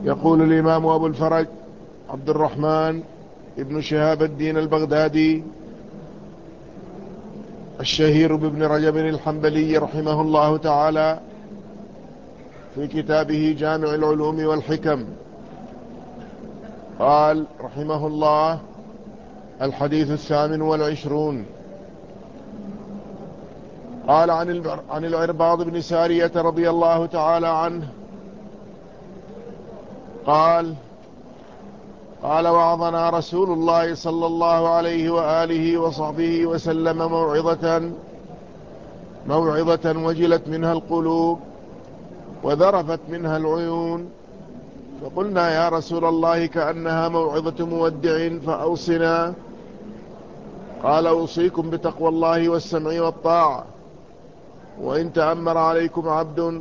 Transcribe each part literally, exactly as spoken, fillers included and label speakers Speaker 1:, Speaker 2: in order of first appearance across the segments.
Speaker 1: يقول الإمام أبو الفرج عبد الرحمن ابن شهاب الدين البغدادي الشهير بابن رجب الحنبلي رحمه الله تعالى في كتابه جامع العلوم والحكم، قال رحمه الله: الحديث الثامن والعشرون. قال عن العرباض بن سارية رضي الله تعالى عنه قال: قال: وعظنا رسول الله صلى الله عليه وآله وصحبه وسلم موعظة موعظة وجلت منها القلوب وذرفت منها العيون، فقلنا يا رسول الله كأنها موعظة مودع فأوصنا. قال: أوصيكم بتقوى الله والسمع والطاعة، وإن تأمر عليكم عبد،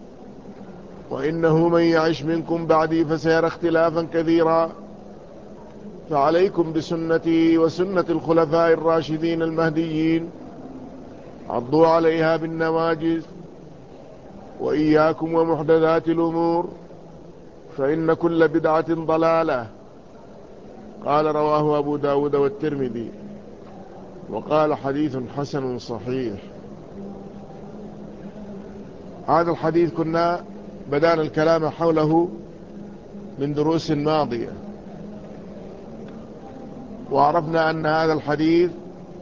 Speaker 1: وإنه من يعش منكم بعدي فسيرى اختلافا كثيرا، فعليكم بسنتي وسنة الخلفاء الراشدين المهديين، عضوا عليها بالنواجذ، وإياكم ومحدثات الأمور، فإن كل بدعة ضلالة. قال: رواه أبو داود والترمذي، وقال: حديث حسن صحيح. هذا الحديث كنا بدأنا الكلام حوله من دروس ماضية، وعرفنا أن هذا الحديث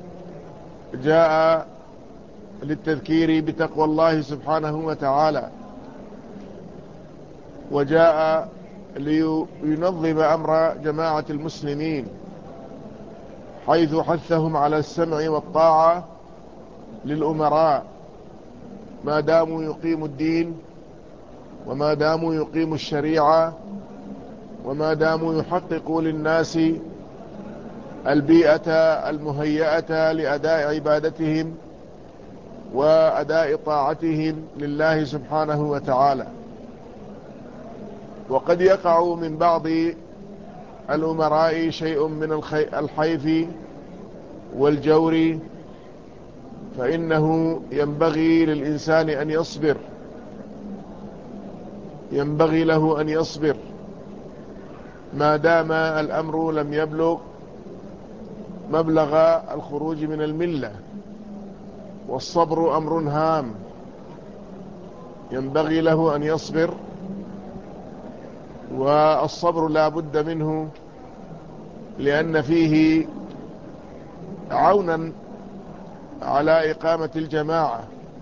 Speaker 1: جاء للتذكير بتقوى الله سبحانه وتعالى، وجاء لينظم أمر جماعة المسلمين، حيث حثهم على السمع والطاعة للأمراء ما داموا يقيموا الدين، وما داموا يقيموا الشريعة، وما داموا يحققوا للناس البيئة المهيئة لأداء عبادتهم وأداء طاعتهم لله سبحانه وتعالى. وقد يقع من بعض الأمراء شيء من الحيف والجور، فإنه ينبغي للإنسان أن يصبر، ينبغي له أن يصبر ما دام الأمر لم يبلغ مبلغ الخروج من الملة، والصبر أمر هام، ينبغي له أن يصبر، والصبر لا بد منه، لأن فيه عونا على إقامة الجماعة،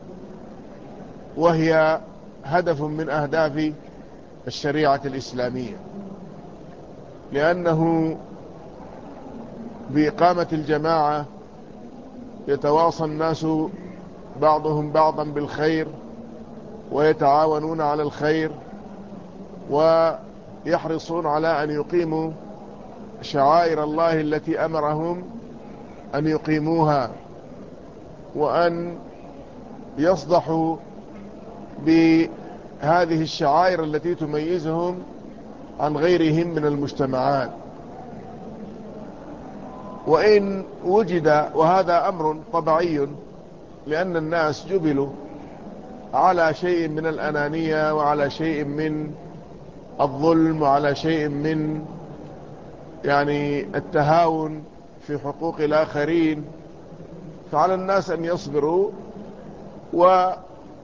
Speaker 1: وهي هدف من أهداف الشريعة الإسلامية، لأنه بإقامة الجماعة يتواصى الناس بعضهم بعضا بالخير، ويتعاونون على الخير، ويحرصون على أن يقيموا شعائر الله التي أمرهم أن يقيموها، وأن يصدحوا بهذه الشعائر التي تميزهم عن غيرهم من المجتمعات. وإن وجد، وهذا أمر طبيعي، لأن الناس جبلوا على شيء من الأنانية، وعلى شيء من الظلم، وعلى شيء من يعني التهاون في حقوق الآخرين، فعلى الناس أن يصبروا، وأن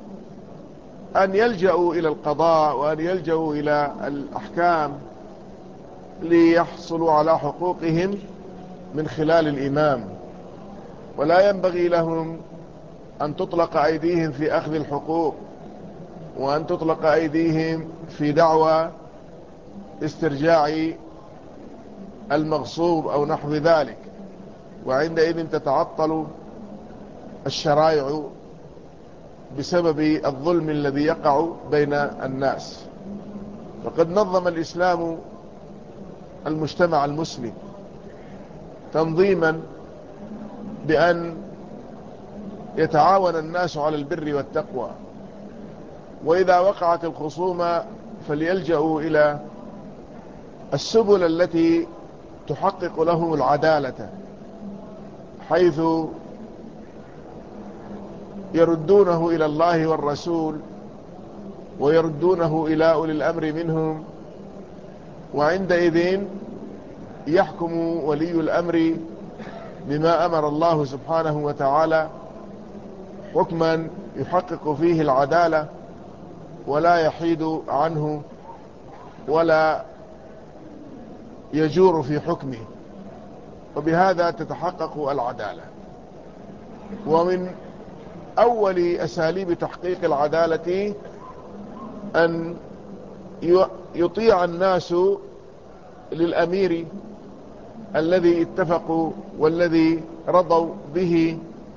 Speaker 1: يلجأوا إلى القضاء، وأن يلجأوا إلى الأحكام ليحصلوا على حقوقهم من خلال الإمام. ولا ينبغي لهم أن تطلق أيديهم في أخذ الحقوق، وأن تطلق أيديهم في دعوى استرجاع المغصوب أو نحو ذلك، وعندئذ تتعطل الشرائع بسبب الظلم الذي يقع بين الناس. فقد نظم الإسلام المجتمع المسلم تنظيما بأن يتعاون الناس على البر والتقوى، وإذا وقعت الخصومة فليلجأوا إلى السبل التي تحقق لهم العدالة، حيث يردونه إلى الله والرسول، ويردونه إلى أولي الأمر منهم، وعندئذ يحكم ولي الأمر بما أمر الله سبحانه وتعالى حكما يحقق فيه العدالة ولا يحيد عنه ولا يجور في حكمه، وبهذا تتحقق العدالة. ومن أول أساليب تحقيق العدالة أن يطيع الناس للأمير الذي اتفقوا والذي رضوا به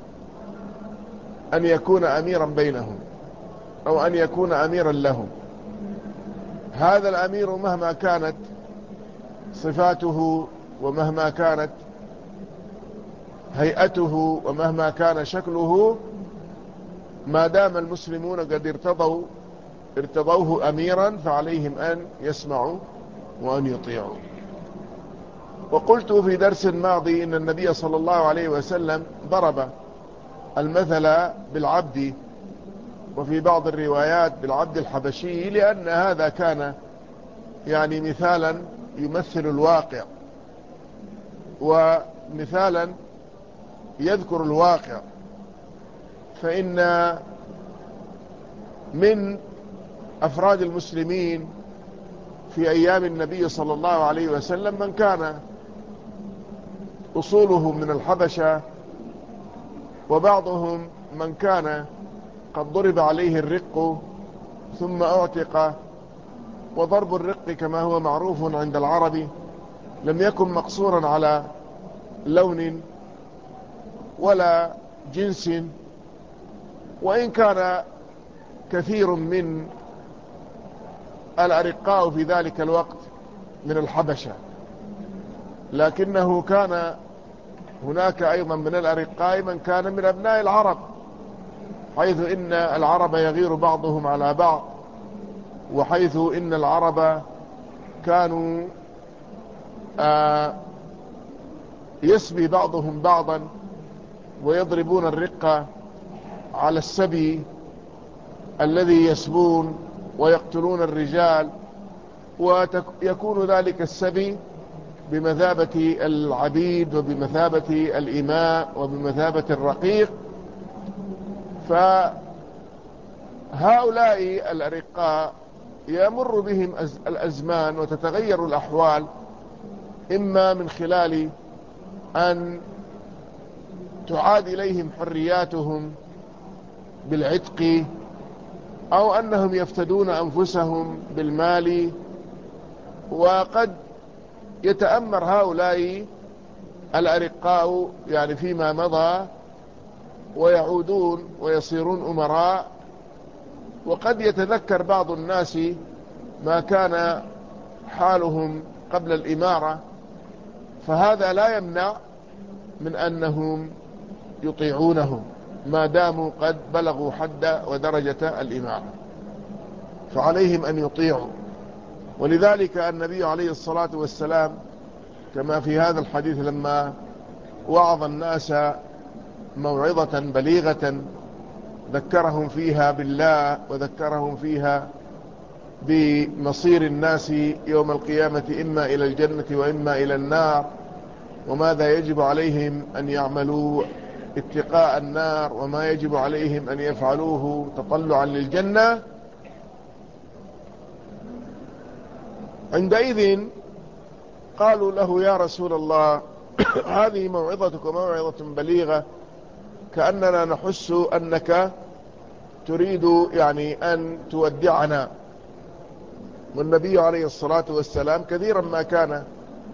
Speaker 1: أن يكون أميرا بينهم أو أن يكون أميرا لهم. هذا الأمير مهما كانت صفاته ومهما كانت هيئته ومهما كان شكله، ما دام المسلمون قد ارتضوا ارتضوه أميرا فعليهم أن يسمعوا وأن يطيعوا. وقلت في درس ماضي إن النبي صلى الله عليه وسلم ضرب المثل بالعبد، وفي بعض الروايات بالعبد الحبشي، لأن هذا كان يعني مثالا يمثل الواقع ومثالا يذكر الواقع. فإن من أفراد المسلمين في أيام النبي صلى الله عليه وسلم من كان أصوله من الحبشة، وبعضهم من كان قد ضرب عليه الرق ثم أعتق. وضرب الرق كما هو معروف عند العرب لم يكن مقصورا على لون ولا جنس، وإن كان كثير من الأرقاء في ذلك الوقت من الحبشة، لكنه كان هناك أيضا من الأرقاء من كان من أبناء العرب، حيث إن العرب يغير بعضهم على بعض، وحيث إن العرب كانوا آه يسبي بعضهم بعضا ويضربون الرقة على السبي الذي يسبون ويقتلون الرجال، ويكون ذلك السبي بمثابة العبيد وبمثابة الإماء وبمثابة الرقيق. فهؤلاء الأرقاء يمر بهم الأزمان وتتغير الأحوال، إما من خلال أن تعاد إليهم حرياتهم بالعتق، أو أنهم يفتدون أنفسهم بالمال. وقد يتأمر هؤلاء الأرقاء يعني فيما مضى ويعودون ويصيرون أمراء، وقد يتذكر بعض الناس ما كان حالهم قبل الإمارة، فهذا لا يمنع من أنهم يطيعونهم ما داموا قد بلغوا حد ودرجة الإمارة، فعليهم أن يطيعوا. ولذلك النبي عليه الصلاة والسلام كما في هذا الحديث لما وعظ الناس موعظة بليغة ذكرهم فيها بالله وذكرهم فيها بمصير الناس يوم القيامة إما إلى الجنة وإما إلى النار، وماذا يجب عليهم أن يعملوا اتقاء النار وما يجب عليهم أن يفعلوه تطلعا للجنة. عندئذ قالوا له يا رسول الله هذه موعظتك موعظة بليغة، كأننا نحس أنك تريد يعني أن تودعنا. والنبي عليه الصلاة والسلام كثيرا ما كان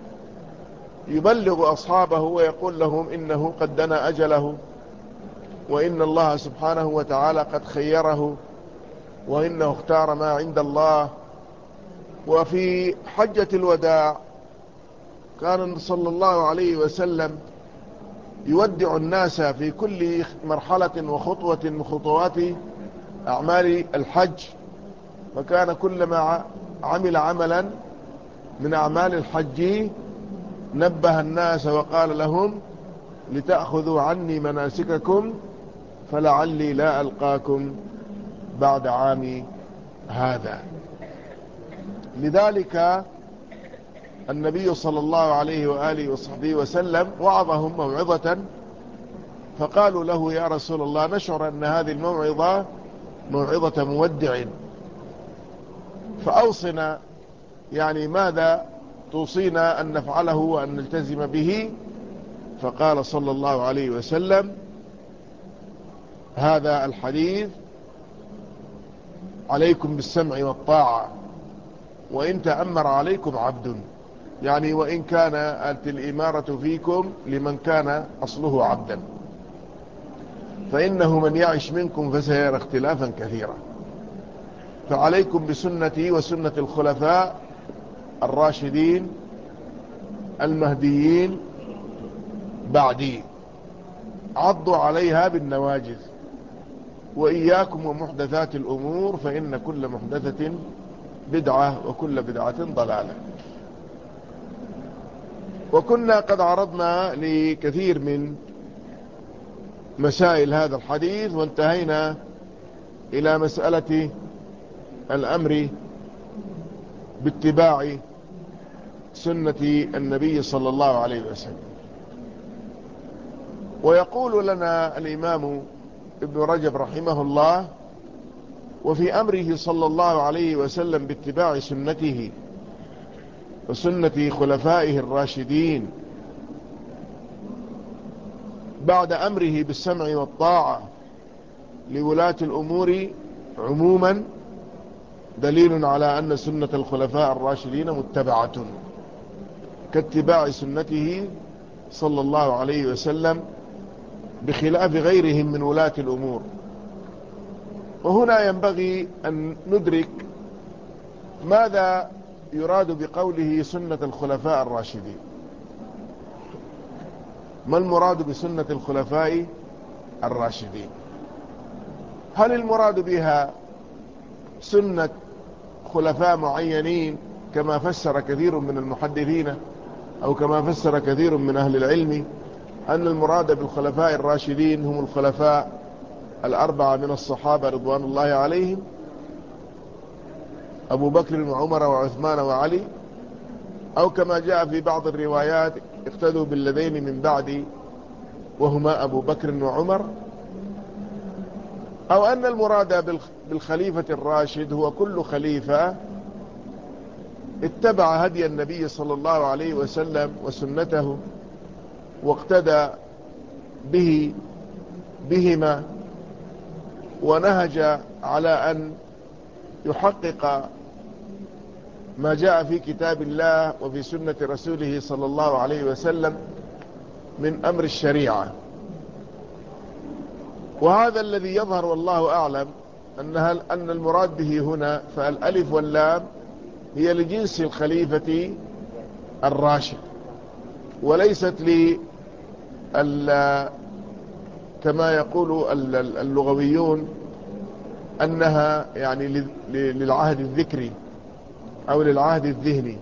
Speaker 1: يبلغ أصحابه ويقول لهم إنه قد دنا أجله، وإن الله سبحانه وتعالى قد خيره، وإنه اختار ما عند الله. وفي حجة الوداع كان صلى الله عليه وسلم يودع الناس في كل مرحلة وخطوة من خطوات أعمال الحج، فكان كلما عمل عملا من أعمال الحج نبه الناس وقال لهم لتأخذوا عني مناسككم فلعلي لا ألقاكم بعد عامي هذا. لذلك النبي صلى الله عليه وآله وصحبه وسلم وعظهم موعظة، فقالوا له يا رسول الله نشعر أن هذه الموعظة موعظة مودع، فأوصنا، يعني ماذا توصينا أن نفعله وأن نلتزم به؟ فقال صلى الله عليه وسلم هذا الحديث عليكم بالسمع والطاعة وإن تأمر عليكم عبد، يعني وإن كانت الإمارة فيكم لمن كان أصله عبدا، فإنه من يعش منكم فسيرى اختلافا كثيرا، فعليكم بسنتي وسنة الخلفاء الراشدين المهديين بعدي، عضوا عليها بالنواجذ، وإياكم ومحدثات الأمور فإن كل محدثة بدعة وكل بدعة ضلالة. وكنا قد عرضنا لكثير من مسائل هذا الحديث، وانتهينا إلى مسألة الأمر باتباع سنة النبي صلى الله عليه وسلم. ويقول لنا الإمام ابن رجب رحمه الله وفي أمره صلى الله عليه وسلم باتباع سنته وسنة خلفائه الراشدين بعد أمره بالسمع والطاعة لولاة الأمور عموما دليل على أن سنة الخلفاء الراشدين متبعة كاتباع سنته صلى الله عليه وسلم بخلاف غيرهم من ولاة الأمور. وهنا ينبغي أن ندرك ماذا يراد بقوله سنة الخلفاء الراشدين. ما المراد بسنة الخلفاء الراشدين؟ هل المراد بها سنة خلفاء معينين كما فسر كثير من المحدثين أو كما فسر كثير من أهل العلم أن المراد بالخلفاء الراشدين هم الخلفاء الأربعة من الصحابة رضوان الله عليهم، أبو بكر وعمر وعثمان وعلي، أو كما جاء في بعض الروايات اقتدوا بالذين من بعد وهما أبو بكر وعمر، أو أن المراد بالخليفة الراشد هو كل خليفة اتبع هدي النبي صلى الله عليه وسلم وسنته واقتدى به بهما ونهج على أن يحقق ما جاء في كتاب الله وفي سنة رسوله صلى الله عليه وسلم من أمر الشريعة. وهذا الذي يظهر والله أعلم أنها أن المراد به هنا فالألف واللام هي لجنس الخليفة الراشد، وليست ل كما يقول اللغويون أنها يعني للعهد الذكري أو للعهد الذهني.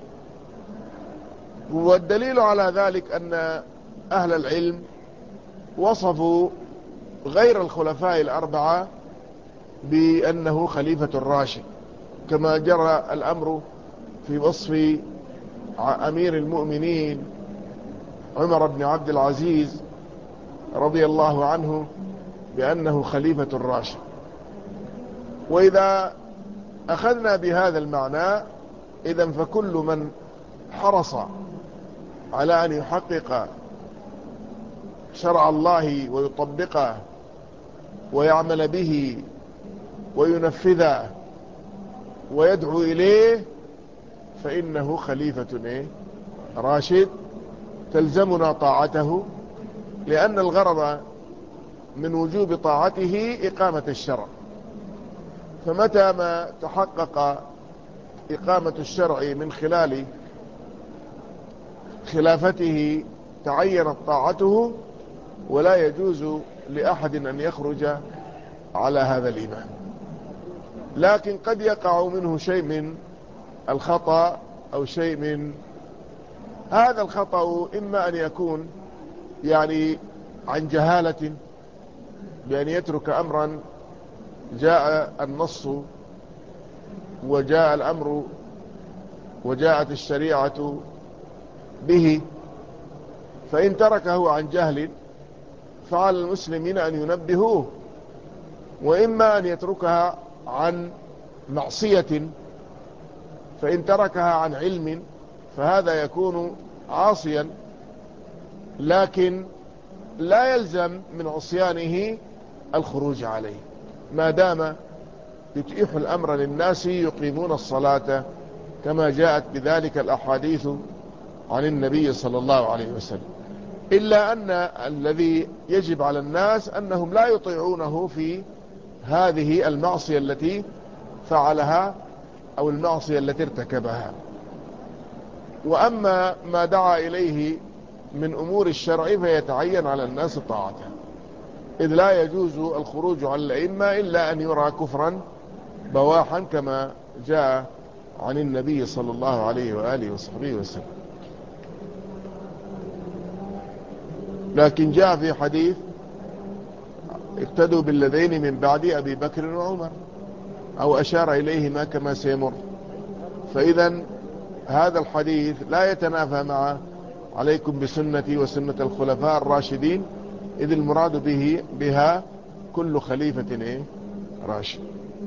Speaker 1: والدليل على ذلك أن أهل العلم وصفوا غير الخلفاء الأربعة بأنه خليفة الراشد، كما جرى الأمر في وصف أمير المؤمنين عمر بن عبد العزيز رضي الله عنه بأنه خليفة الراشد. وإذا أخذنا بهذا المعنى إذن فكل من حرص على أن يحقق شرع الله ويطبقه ويعمل به وينفذه ويدعو إليه فإنه خليفة راشد تلزمنا طاعته، لأن الغرض من وجوب طاعته إقامة الشرع، فمتى ما تحقق إقامة الشرع من خلال خلافته تعينت طاعته، ولا يجوز لأحد أن يخرج على هذا الإمام. لكن قد يقع منه شيء من الخطأ أو شيء من هذا الخطأ، إما أن يكون يعني عن جهالة بأن يترك أمرا جاء النص وجاء الأمر وجاءت الشريعة به، فإن تركه عن جهل فعلى المسلمين أن ينبهوه، وإما أن يتركها عن معصية، فإن تركها عن علم فهذا يكون عاصيا، لكن لا يلزم من عصيانه الخروج عليه ما دام يتيح الأمر للناس يقيمون الصلاة كما جاءت بذلك الأحاديث عن النبي صلى الله عليه وسلم. إلا أن الذي يجب على الناس أنهم لا يطيعونه في هذه المعصية التي فعلها أو المعصية التي ارتكبها. وأما ما دعا إليه من أمور الشرع فيتعين على الناس طاعته، إذ لا يجوز الخروج على الأئمة إلا أن يرى كفرا بواحا كما جاء عن النبي صلى الله عليه وآله وصحبه وسلم. لكن جاء في حديث اقتدوا بالذين من بعد أبي بكر وعمر، أو أشار إليهما كما سيمر. فإذا هذا الحديث لا يتنافى مع عليكم بسنتي وسنة الخلفاء الراشدين، إذ المراد به بها كل خليفة إيه؟ راشد.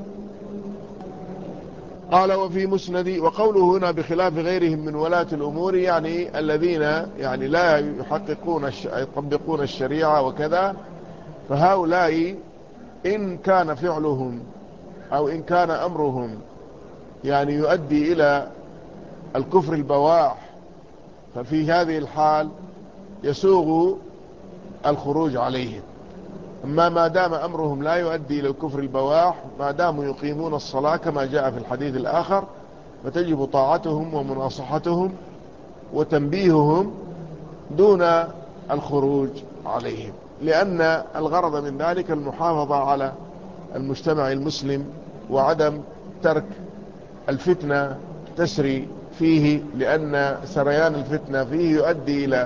Speaker 1: قال وفي مسند، وقوله هنا بخلاف غيرهم من ولاة الأمور يعني الذين يعني لا يحققون الش... يطبقون الشريعة وكذا، فهؤلاء إن كان فعلهم أو إن كان أمرهم يعني يؤدي إلى الكفر البواح، ففي هذه الحال يسوغ الخروج عليهم. أما ما دام أمرهم لا يؤدي إلى الكفر البواح، ما داموا يقيمون الصلاة كما جاء في الحديث الآخر، فتجب طاعتهم ومناصحتهم وتنبيههم دون الخروج عليهم، لأن الغرض من ذلك المحافظة على المجتمع المسلم وعدم ترك الفتنة تسري فيه، لأن سريان الفتنة فيه يؤدي إلى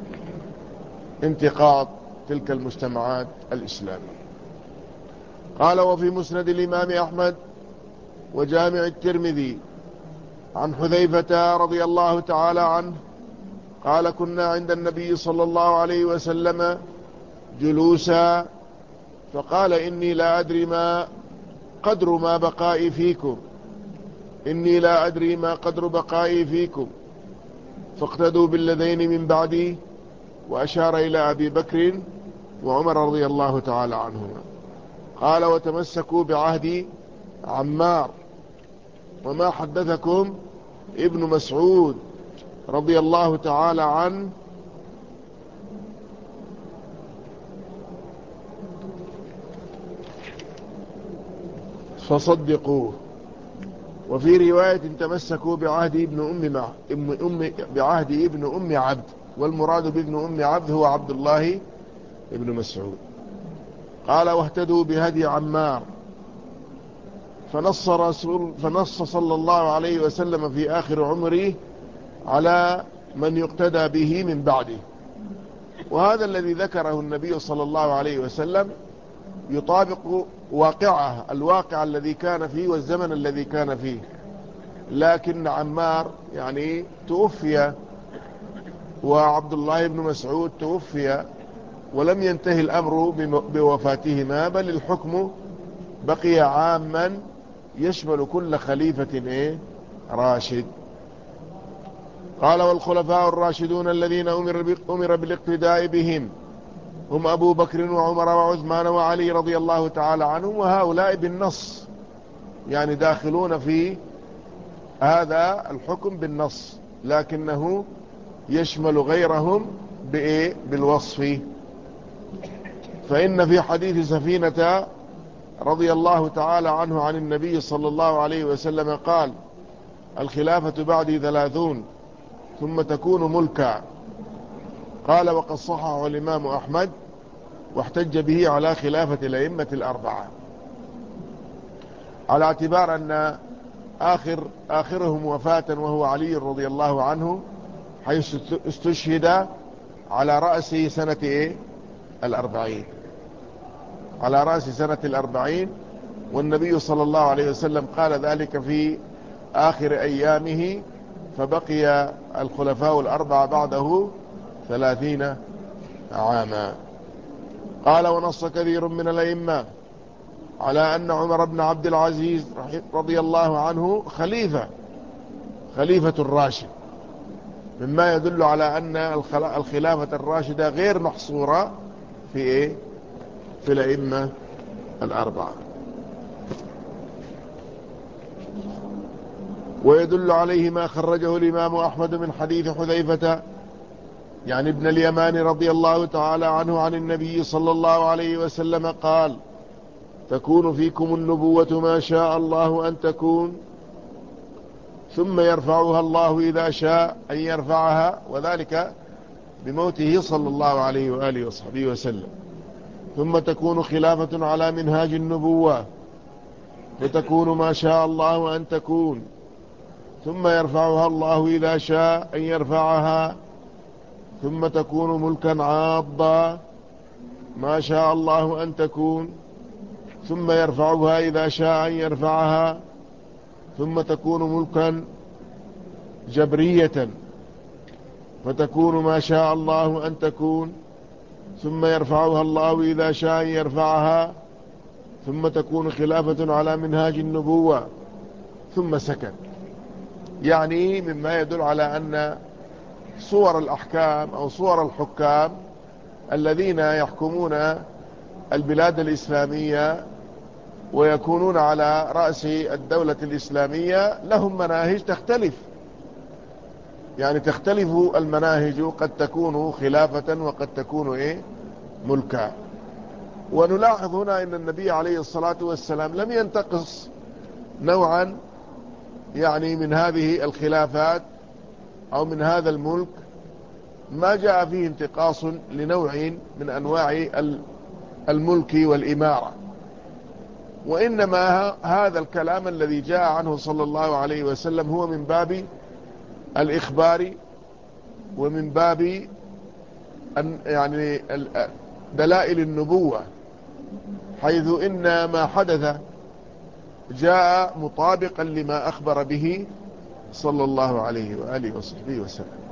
Speaker 1: انتقاض تلك المجتمعات الإسلامية. قال وفي مسند الإمام أحمد وجامع الترمذي عن حذيفة رضي الله تعالى عنه قال كنا عند النبي صلى الله عليه وسلم جلوسا، فقال إني لا أدري ما قدر ما بقائي فيكم إني لا أدري ما قدر بقائي فيكم فاقتدوا بالذين من بعدي، وأشار إلى أبي بكر وعمر رضي الله تعالى عنهما. قال وتمسكوا بعهد عمار، وما حدثكم ابن مسعود رضي الله تعالى عنه فصدقوه. وفي رواية تمسكوا بعهد ابن أم, مع... ابن أم... بعهد ابن أم عبد، والمراد بابن أم عبد هو عبد الله ابن مسعود. قال واهتدوا بهدي عمار، فنص, رسول فنص صلى الله عليه وسلم في آخر عمره على من يقتدى به من بعده. وهذا الذي ذكره النبي صلى الله عليه وسلم يطابق واقعه الواقع الذي كان فيه والزمن الذي كان فيه، لكن عمار يعني توفي وعبد الله بن مسعود توفي ولم ينتهي الأمر بوفاتهما، بل الحكم بقي عاما يشمل كل خليفة إيه؟ راشد. قال والخلفاء الراشدون الذين أمر بالاقتداء بهم هم أبو بكر وعمر وعثمان وعلي رضي الله تعالى عنهم، وهؤلاء بالنص يعني داخلون في هذا الحكم بالنص، لكنه يشمل غيرهم بإيه؟ بالوصف. فإن في حديث سفينة رضي الله تعالى عنه عن النبي صلى الله عليه وسلم قال الخلافة بعدي ثلاثون ثم تكون ملكا. قال وقد صححه الإمام أحمد واحتج به على خلافة الأئمة الأربعة، على اعتبار أن آخر آخرهم وفاة وهو علي رضي الله عنه، حيث استشهد على رأس سنة إيه؟ الأربعين، على رأس سنة الأربعين، والنبي صلى الله عليه وسلم قال ذلك في آخر أيامه فبقي الخلفاء الأربعة بعده ثلاثين عاما. قال: ونص كثير من الأئمة على أن عمر بن عبد العزيز رضي الله عنه خليفة خليفة الراشد، مما يدل على أن الخلافة الراشدة غير محصورة في إيه؟ في الأئمة الأربعة. ويدل عليه ما خرجه الإمام أحمد من حديث حذيفة يعني ابن اليمان رضي الله تعالى عنه عن النبي صلى الله عليه وسلم قال: تكون فيكم النبوة ما شاء الله أن تكون، ثم يرفعها الله إذا شاء أن يرفعها، وذلك بموته صلى الله عليه وآله وصحبه وسلم. ثم تكون خلافة على منهاج النبوة، فتكون ما شاء الله أن تكون، ثم يرفعها الله إذا شاء أن يرفعها، ثم تكون ملكا عاضا ما شاء الله أن تكون، ثم يرفعها إذا شاء أن يرفعها، ثم تكون ملكا جبرية فتكون ما شاء الله أن تكون، ثم يرفعها الله إذا شاء أن يرفعها، ثم تكون خلافة على منهاج النبوة. ثم سكت، يعني مما يدل على أن صور الأحكام أو صور الحكام الذين يحكمون البلاد الإسلامية ويكونون على رأس الدولة الإسلامية لهم مناهج تختلف، يعني تختلف المناهج، قد تكون خلافة وقد تكون إيه؟ ملكا. ونلاحظ هنا أن النبي عليه الصلاة والسلام لم ينتقص نوعا يعني من هذه الخلافات أو من هذا الملك، ما جاء فيه انتقاص لنوع من أنواع الملك والإمارة، وإنما هذا الكلام الذي جاء عنه صلى الله عليه وسلم هو من باب الإخبار ومن باب يعني دلائل النبوة، حيث إن ما حدث جاء مطابقا لما أخبر به صلى الله عليه وآله وصحبه وسلم،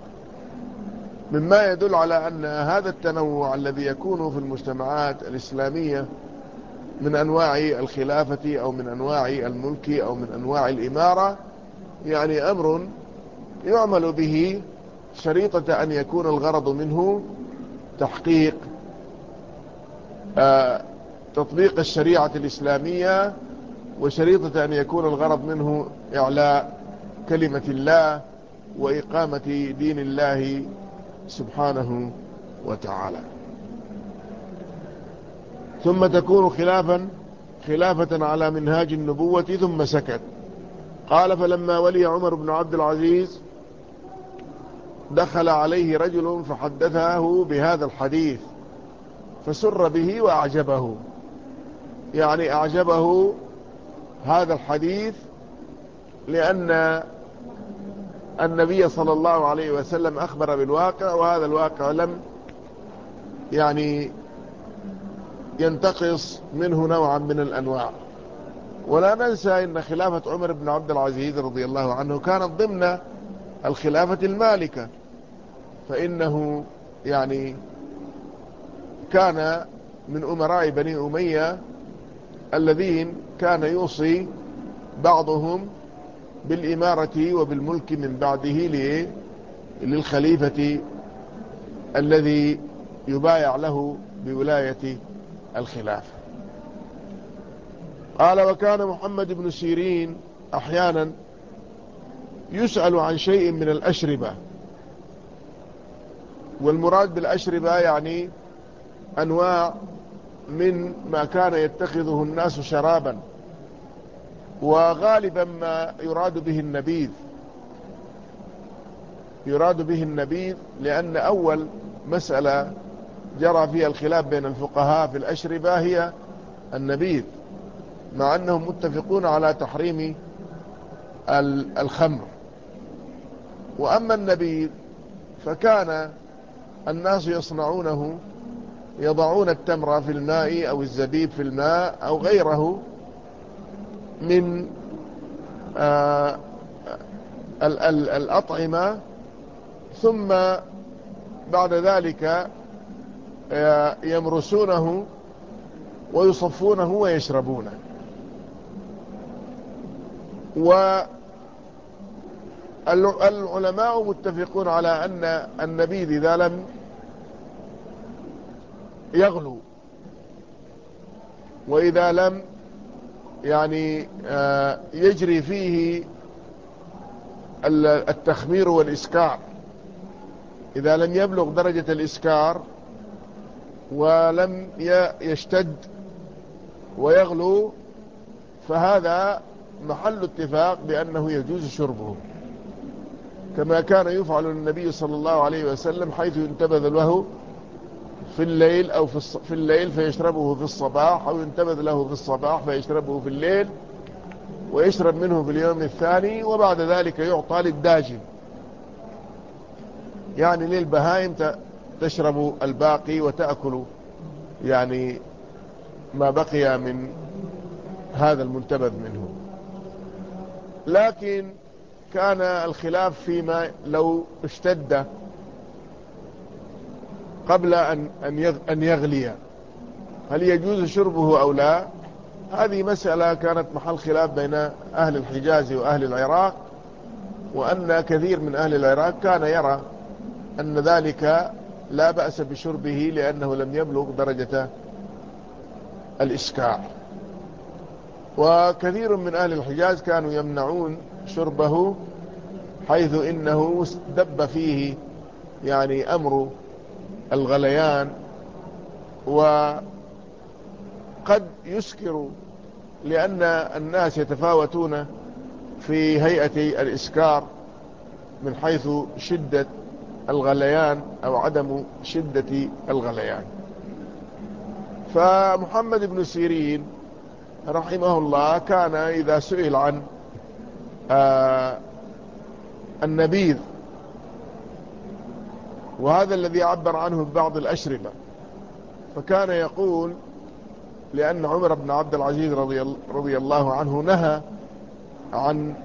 Speaker 1: مما يدل على أن هذا التنوع الذي يكون في المجتمعات الإسلامية من أنواع الخلافة أو من أنواع الملك أو من أنواع الإمارة يعني أمر يعمل به شريطة أن يكون الغرض منه تحقيق آه تطبيق الشريعة الإسلامية، وشريطة أن يكون الغرض منه إعلاء كلمة الله وإقامة دين الله سبحانه وتعالى. ثم تكون خلافا خلافة على منهاج النبوة. ثم سكت. قال: فلما ولي عمر بن عبد العزيز دخل عليه رجل فحدثه بهذا الحديث فسر به وأعجبه، يعني أعجبه هذا الحديث لأن النبي صلى الله عليه وسلم أخبر بالواقع، وهذا الواقع لم يعني ينتقص منه نوعا من الأنواع. ولا ننسى أن خلافة عمر بن عبد العزيز رضي الله عنه كانت ضمن الخلافة المالكة، فإنه يعني كان من أمراء بني أمية الذين كان يوصي بعضهم بالإمارة وبالملك من بعده للخليفة الذي يبايع له بولاية الخلافة. قال: وكان محمد بن سيرين أحيانا يسأل عن شيء من الأشربة، والمراد بالأشربة يعني أنواع من ما كان يتخذه الناس شرابا، وغالبا ما يراد به النبيذ يراد به النبيذ لأن أول مسألة جرى فيها الخلاف بين الفقهاء في الأشربة هي النبيذ، مع أنهم متفقون على تحريم الخمر. وأما النبيذ فكان الناس يصنعونه، يضعون التمر في الماء أو الزبيب في الماء أو غيره من الأطعمة، ثم بعد ذلك يمرسونه ويصفونه ويشربونه. والعلماء متفقون على أن النبيذ إذا لم يغلو وإذا لم يعني يجري فيه التخمير والإسكار، إذا لم يبلغ درجة الإسكار ولم يشتد ويغلو، فهذا محل اتفاق بأنه يجوز شربه، كما كان يفعل النبي صلى الله عليه وسلم، حيث ينتبذ له في الليل أو في الليل فيشربه في الصباح، أو ينتبذ له في الصباح فيشربه في الليل، ويشرب منه في اليوم الثاني، وبعد ذلك يعطى للداجن، يعني للبهائم تشرب الباقي وتأكل يعني ما بقي من هذا المنتبذ منه. لكن كان الخلاف فيما لو اشتد قبل أن يغلي، هل يجوز شربه أو لا؟ هذه مسألة كانت محل خلاف بين أهل الحجاز وأهل العراق، وأن كثير من أهل العراق كان يرى أن ذلك لا بأس بشربه لأنه لم يبلغ درجة الإسكار، وكثير من أهل الحجاز كانوا يمنعون شربه، حيث إنه دب فيه يعني أمر الغليان، وقد يسكر، لأن الناس يتفاوتون في هيئة الإسكار من حيث شدة الغليان أو عدم شدة الغليان. فمحمد بن سيرين رحمه الله كان إذا سئل عن آه النبيذ، وهذا الذي عبر عنه ببعض الأشربة، فكان يقول، لأن عمر بن عبد العزيز رضي الله عنه نهى عن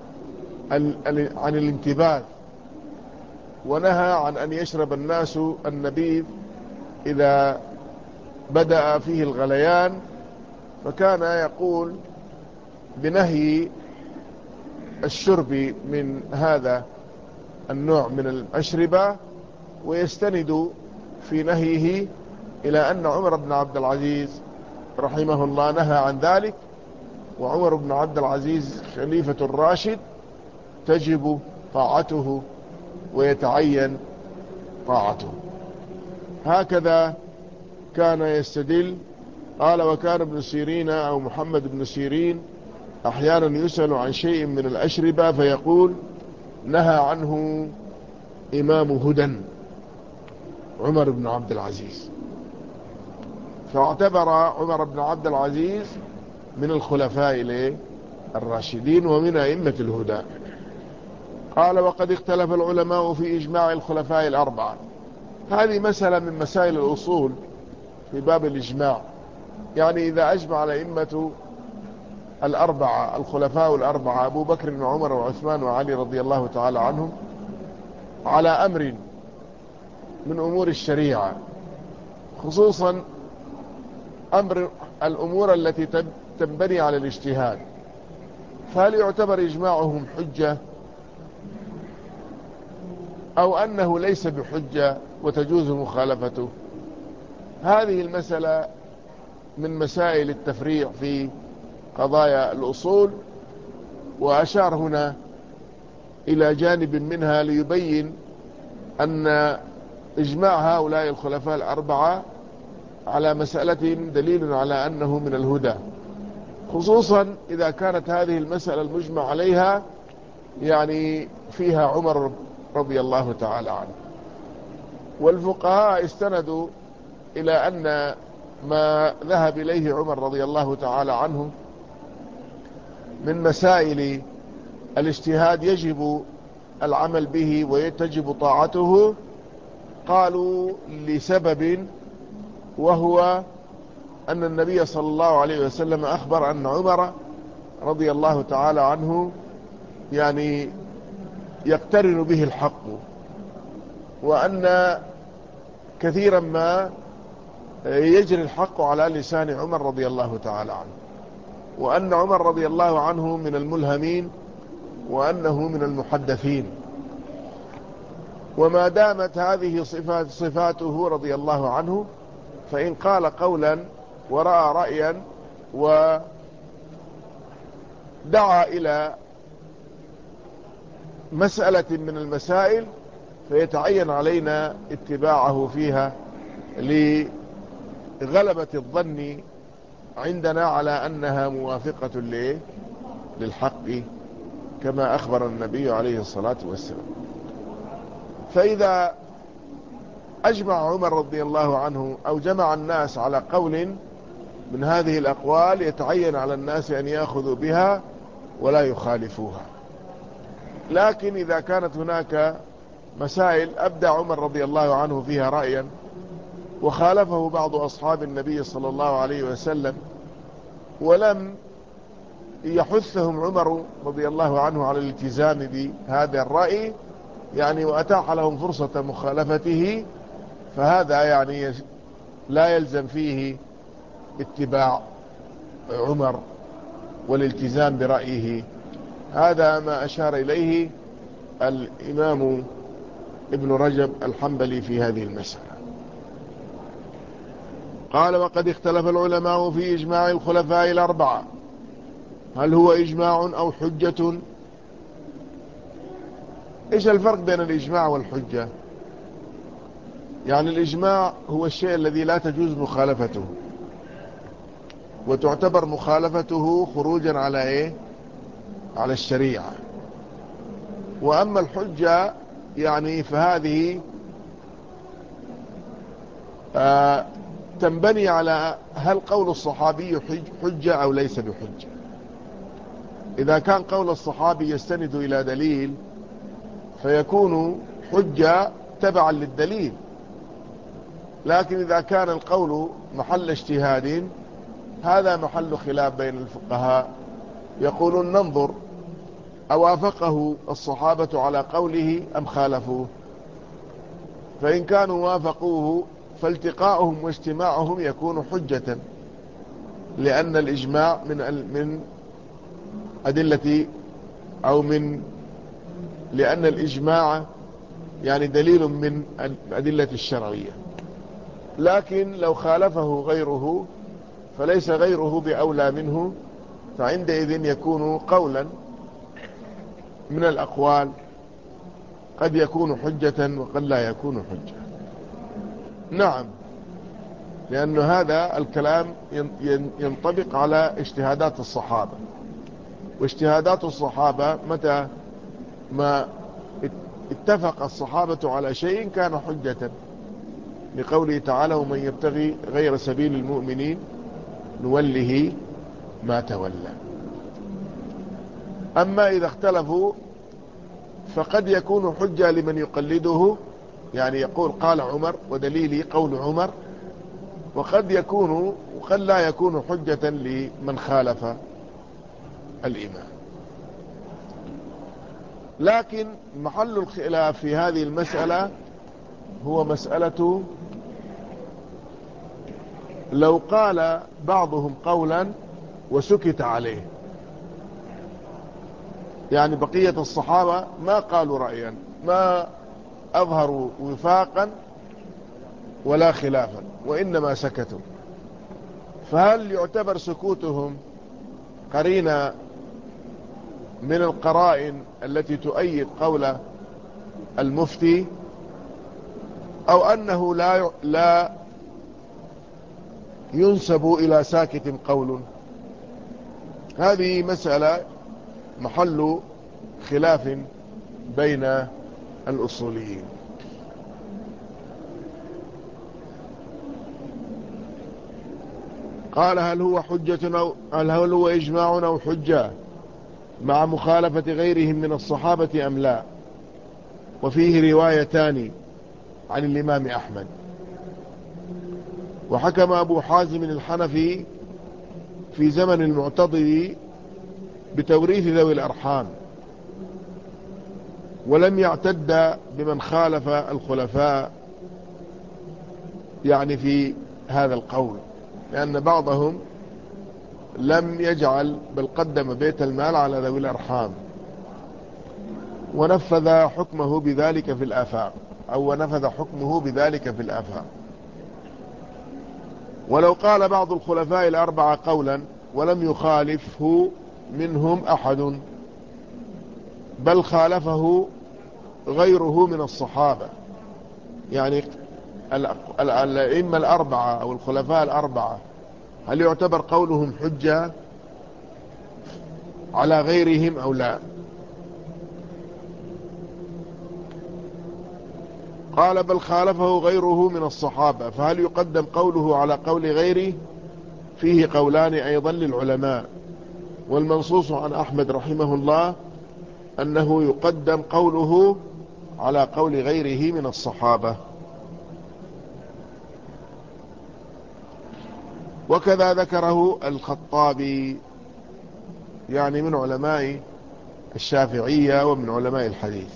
Speaker 1: عن الانتباذ، ونهى عن أن يشرب الناس النبيذ إذا بدأ فيه الغليان، فكان يقول بنهي الشرب من هذا النوع من الأشربة، ويستند في نهيه إلى أن عمر بن عبد العزيز رحمه الله نهى عن ذلك، وعمر بن عبد العزيز خليفة الراشد تجب طاعته ويتعين طاعته. هكذا كان يستدل. قال: وكان ابن سيرين أو محمد بن سيرين أحيانا يسأل عن شيء من الأشربة فيقول: نهى عنه إمام هدى عمر بن عبد العزيز. فاعتبر عمر بن عبد العزيز من الخلفاء الراشدين ومن أئمة الهدى. قال: وقد اختلف العلماء في إجماع الخلفاء الأربعة. هذه مسألة من مسائل الأصول في باب الإجماع، يعني إذا أجمع الأئمة الأربعة الخلفاء الأربعة أبو بكر وعمر وعثمان وعلي رضي الله تعالى عنهم على أمر من أمور الشريعة، خصوصا أمر الأمور التي تنبني على الاجتهاد، فهل يعتبر إجماعهم حجة أو أنه ليس بحجة وتجوز مخالفته؟ هذه المسألة من مسائل التفريع في قضايا الأصول، وأشار هنا إلى جانب منها ليبين أن إجماع هؤلاء الخلفاء الأربعة على مسألة دليل على أنه من الهدى، خصوصا إذا كانت هذه المسألة المجمع عليها يعني فيها عمر رضي الله تعالى عنه. والفقهاء استندوا إلى أن ما ذهب إليه عمر رضي الله تعالى عنه من مسائل الاجتهاد يجب العمل به ويتجب طاعته، قالوا لسبب، وهو أن النبي صلى الله عليه وسلم أخبر أن عمر رضي الله تعالى عنه يعني يقترن به الحق، وأن كثيرا ما يجري الحق على لسان عمر رضي الله تعالى عنه، وأن عمر رضي الله عنه من الملهمين، وأنه من المحدثين. وما دامت هذه صفات صفاته رضي الله عنه، فإن قال قولا ورأى رأيا ودعا إلى مسألة من المسائل، فيتعين علينا اتباعه فيها لغلبة الظن عندنا على أنها موافقة للحق كما أخبر النبي عليه الصلاة والسلام. فإذا أجمع عمر رضي الله عنه أو جمع الناس على قول من هذه الأقوال، يتعين على الناس أن يأخذوا بها ولا يخالفوها. لكن إذا كانت هناك مسائل أبدى عمر رضي الله عنه فيها رأيا وخالفه بعض أصحاب النبي صلى الله عليه وسلم، ولم يحثهم عمر رضي الله عنه على الالتزام بهذا الرأي، يعني وأتاح لهم فرصة مخالفته، فهذا يعني لا يلزم فيه اتباع عمر والالتزام برأيه. هذا ما أشار إليه الإمام ابن رجب الحنبلي في هذه المسألة. قال: وقد اختلف العلماء في إجماع الخلفاء الأربعة، هل هو إجماع أو حجة؟ إيش الفرق بين الإجماع والحجة؟ يعني الإجماع هو الشيء الذي لا تجوز مخالفته، وتعتبر مخالفته خروجا على إيه؟ على الشريعة. وأما الحجة يعني فهذه آه تنبني على هل قول الصحابي حجة أو ليس بحجة. إذا كان قول الصحابي يستند إلى دليل فيكون حجة تبعا للدليل، لكن إذا كان القول محل اجتهاد هذا محل خلاف بين الفقهاء. يقولون ننظر أوافقه الصحابة على قوله أم خالفوه، فإن كانوا وافقوه فالتقاؤهم واجتماعهم يكون حجة، لأن الإجماع من من أدلة أو من لأن الإجماع يعني دليل من الأدلة الشرعية. لكن لو خالفه غيره فليس غيره بأولى منه، فعندئذ يكون قولا من الأقوال، قد يكون حجة وقد لا يكون حجة. نعم، لأن هذا الكلام ينطبق على اجتهادات الصحابة، واجتهادات الصحابة متى ما اتفق الصحابة على شيء كان حجة، لقوله تعالى: ومن يبتغي غير سبيل المؤمنين نوله ما تولى. أما إذا اختلفوا فقد يكون حجة لمن يقلده، يعني يقول قال عمر ودليلي قول عمر، وقد يكون وقد لا يكون حجة لمن خالف الإمام. لكن محل الخلاف في هذه المسألة هو مسألة لو قال بعضهم قولا وسكت عليه، يعني بقية الصحابة ما قالوا رأيا، ما أظهروا وفاقا ولا خلافا، وإنما سكتوا، فهل يعتبر سكوتهم قرينة من القرائن التي تؤيد قول المفتي، أو أنه لا لا ينسب إلى ساكت قول؟ هذه مسألة محل خلاف بين الأصوليين. قال: هل هو حجة أو هل هو إجماع أو حجة مع مخالفة غيرهم من الصحابة أم لا؟ وفيه روايتان عن الإمام أحمد. وحكم أبو حازم الحنفي في زمن المعتضد بتوريث ذوي الأرحام، ولم يعتد بمن خالف الخلفاء يعني في هذا القول، لأن بعضهم لم يجعل بل قدم بيت المال على ذوي الأرحام ونفذ حكمه بذلك في الآفاق، أو نفذ حكمه بذلك في الآفاق. ولو قال بعض الخلفاء الأربعة قولا ولم يخالفه منهم أحد، بل خالفه غيره من الصحابة، يعني الأئمة الأربعة أو الخلفاء الأربعة، هل يعتبر قولهم حجة على غيرهم أو لا؟ قال بل خالفه غيره من الصحابة، فهل يقدم قوله على قول غيره؟ فيه قولان أيضا للعلماء، والمنصوص عن أحمد رحمه الله أنه يقدم قوله على قول غيره من الصحابة. وكذا ذكره الخطابي، يعني من علماء الشافعية ومن علماء الحديث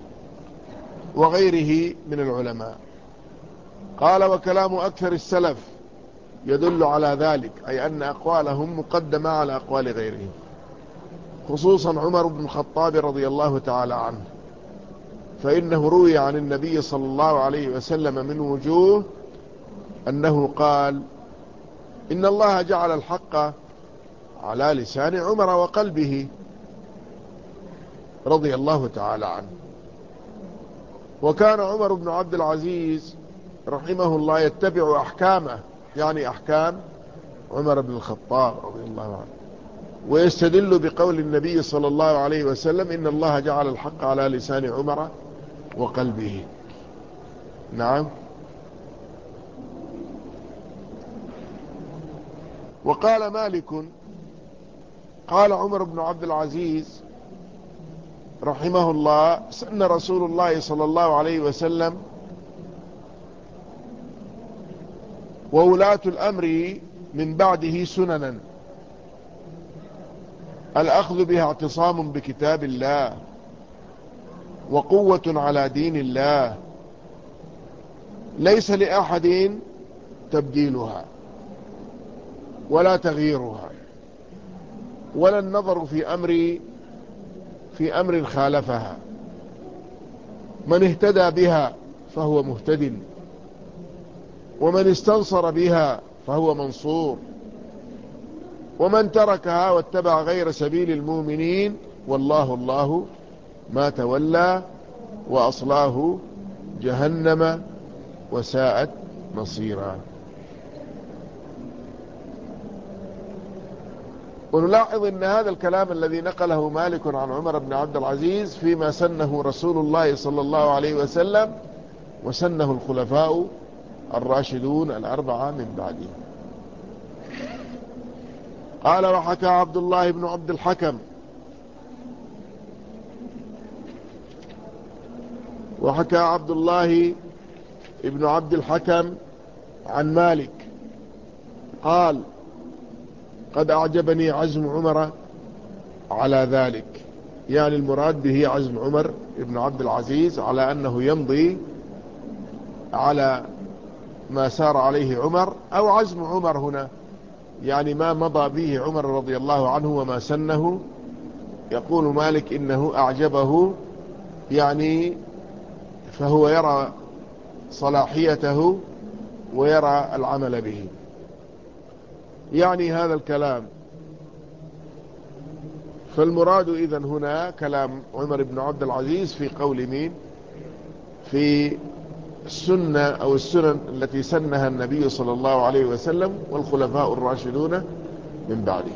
Speaker 1: وغيره من العلماء. قال وكلام أكثر السلف يدل على ذلك، أي أن أقوالهم مقدمة على أقوال غيرهم، خصوصا عمر بن الخطاب رضي الله تعالى عنه، فإنه روي عن النبي صلى الله عليه وسلم من وجوه أنه قال إن الله جعل الحق على لسان عمر وقلبه رضي الله تعالى عنه. وكان عمر بن عبد العزيز رحمه الله يتبع أحكامه، يعني أحكام عمر بن الخطاب رضي الله عنه، ويستدل بقول النبي صلى الله عليه وسلم إن الله جعل الحق على لسان عمر وقلبه. نعم. وقال مالك قال عمر بن عبد العزيز رحمه الله سن رسول الله صلى الله عليه وسلم وولاة الأمر من بعده سننا الأخذ بها اعتصام بكتاب الله وقوة على دين الله، ليس لأحد تبديلها ولا تغييرها ولا النظر في أمر في أمر خالفها. من اهتدى بها فهو مهتد، ومن استنصر بها فهو منصور، ومن تركها واتبع غير سبيل المؤمنين والله الله ما تولى وأصلاه جهنم وساءت مصيرا. ونلاحظ أن هذا الكلام الذي نقله مالك عن عمر بن عبد العزيز فيما سنه رسول الله صلى الله عليه وسلم وسنه الخلفاء الراشدون الأربعة من بعده. قال وحكى عبد الله بن عبد الحكم وحكى عبد الله بن عبد الحكم عن مالك قال قد أعجبني عزم عمر على ذلك، يعني المراد به عزم عمر بن عبد العزيز على أنه يمضي على ما سار عليه عمر، أو عزم عمر هنا يعني ما مضى به عمر رضي الله عنه وما سنه. يقول مالك إنه أعجبه، يعني فهو يرى صلاحيته ويرى العمل به، يعني هذا الكلام. فالمراد إذن هنا كلام عمر بن عبد العزيز في قول مين؟ في السنة أو السنن التي سنها النبي صلى الله عليه وسلم والخلفاء الراشدون من بعده.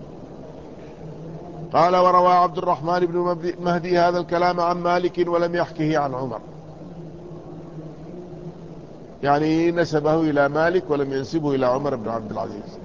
Speaker 1: قال وروى عبد الرحمن بن مهدي هذا الكلام عن مالك ولم يحكه عن عمر، يعني نسبه إلى مالك ولم ينسبه إلى عمر بن عبد العزيز.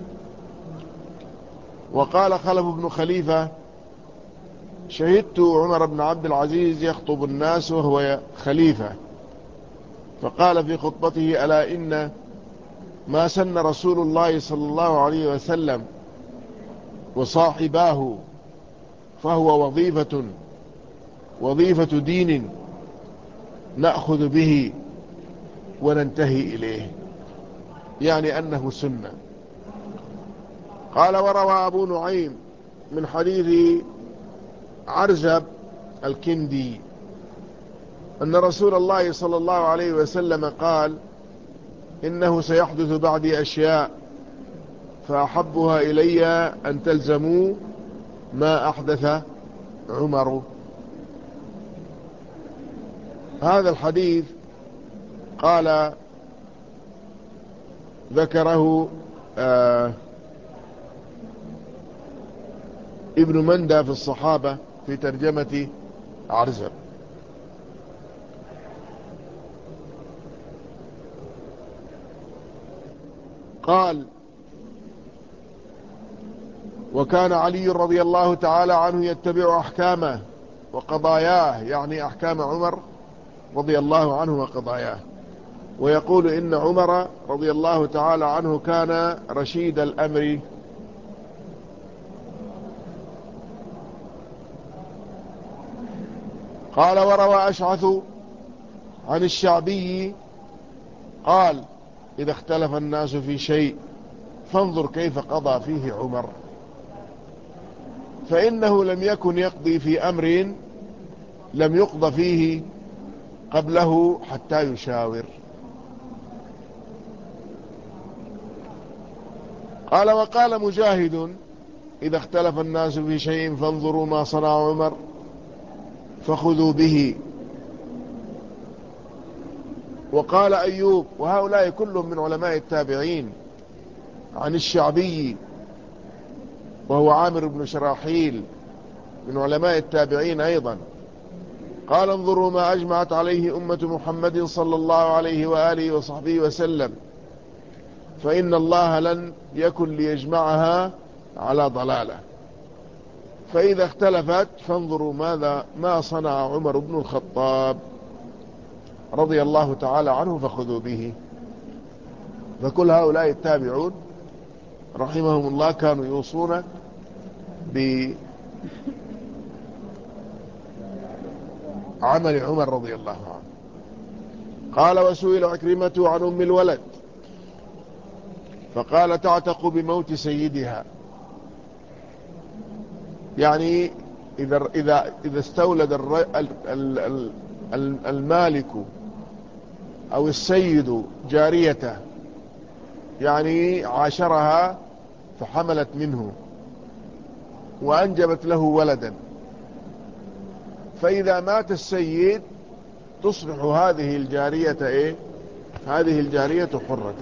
Speaker 1: وقال خلف بن خليفة شهدت عمر بن عبد العزيز يخطب الناس وهو خليفة، فقال في خطبته ألا إن ما سن رسول الله صلى الله عليه وسلم وصاحباه فهو وظيفة وظيفة دين نأخذ به وننتهي إليه، يعني أنه سنة. قال: وروى أبو نعيم من حديث عرزب الكندي أن رسول الله صلى الله عليه وسلم قال: إنه سيحدث بعدي أشياء فأحبها إلي أن تلزموا ما أحدث عمر. هذا الحديث قال ذكره آه ابن مندى في الصحابة في ترجمة عرزب. قال: وكان علي رضي الله تعالى عنه يتبع أحكامه وقضاياه، يعني أحكام عمر رضي الله عنه وقضاياه، ويقول إن عمر رضي الله تعالى عنه كان رشيد الأمر. قال: وروى أشعث عن الشعبي قال: إذا اختلف الناس في شيء فانظر كيف قضى فيه عمر، فإنه لم يكن يقضي في أمر لم يقضى فيه قبله حتى يشاور. قال: وقال مجاهد: إذا اختلف الناس في شيء فانظروا ما صنع عمر فخذوا به. وقال أيوب، وهؤلاء كلهم من علماء التابعين، عن الشعبي وهو عامر بن شراحيل من علماء التابعين أيضا، قال: انظروا ما أجمعت عليه أمة محمد صلى الله عليه وآله وصحبه وسلم، فإن الله لن يكن ليجمعها على ضلالة، فإذا اختلفت فانظروا ماذا ما صنع عمر بن الخطاب رضي الله تعالى عنه فخذوا به. فكل هؤلاء التابعون رحمهم الله كانوا يوصون بعمل عمر رضي الله عنه. قال: وسئل عكرمة عن أم الولد فقال: تعتق بموت سيدها، يعني إذا إذا إذا استولد المالك أو السيد جاريته، يعني عاشرها فحملت منه وأنجبت له ولدا، فإذا مات السيد تصبح هذه الجارية إيه؟ هذه الجارية حرة،